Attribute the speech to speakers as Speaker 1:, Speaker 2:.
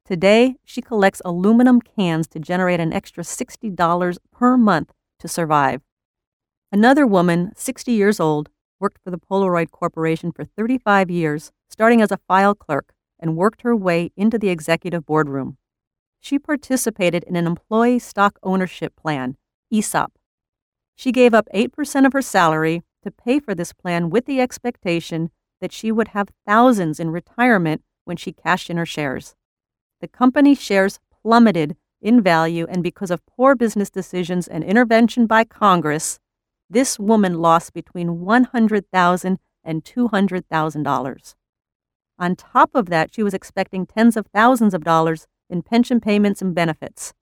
Speaker 1: Today, she collects aluminum cans to generate an extra $60 per month to survive. Another woman, 60 years old, worked for the Polaroid Corporation for 35 years, starting as a file clerk, and worked her way into the executive boardroom. She participated in an employee stock ownership plan, ESOP. She gave up 8% of her salary to pay for this plan with the expectation that she would have thousands in retirement when she cashed in her shares. The company's shares plummeted in value, and because of poor business decisions and intervention by Congress, this woman lost between $100,000 and $200,000. On top of that, she was expecting tens of thousands of dollars in pension payments and benefits.